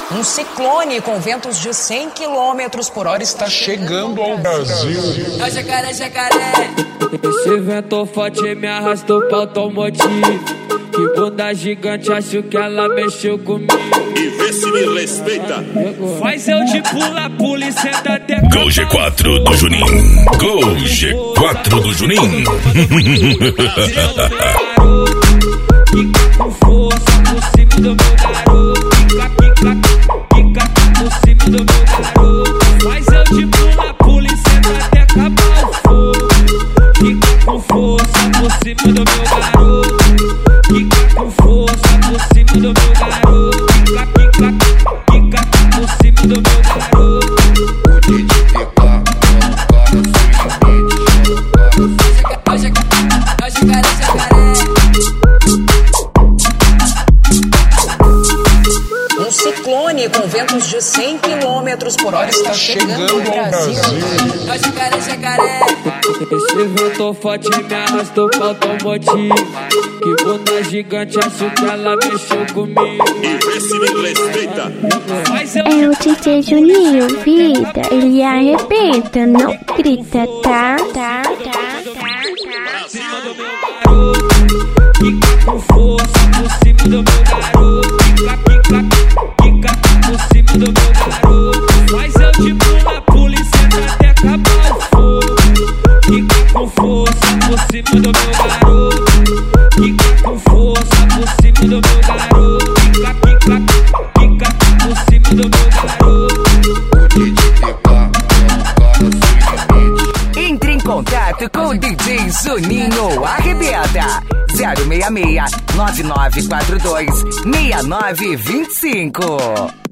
Um ciclone com ventos de 100 km por hora está chegando ao Brasil. É o jacaré, jacaré. Esse vento forte me arrastou pra automotivo. Que bunda gigante, acho que ela mexeu comigo. E vê se me respeita. Faz eu de pula e senta até Gol G4 do Juninho. Gol G4 do Juninho. Fica com força por cima do meu garoto. Fica por cima do meu garoto. Faz eu de pula e senta até acabar o fogo. Fica com força por cima do meu garoto. Fica com força por cima do meu garoto. Fica por cima do meu garoto. Um ciclone com ventos de 100 km por hora está chegando ao Brasil. É o jacaré, jacaré. Esse vento forte me arrastou pra automotivo. Que bunda gigante, acho que ela mexeu comigo. E vê se me respeita. Mas eu É o DJ Juninho, vida, ele arrebenta, não grita, tá? por cima do meu garoto. Fica com força por cima do meu garoto. Fica por cima do meu garoto. Faz eu de pula e senta até acabar o fogo. Fica com força por cima do meu garoto. Fica com força por cima do meu garoto. Fica por cima do meu garoto. Entre em contato com o DJ Juninho Arrebenta 066 9942 6925.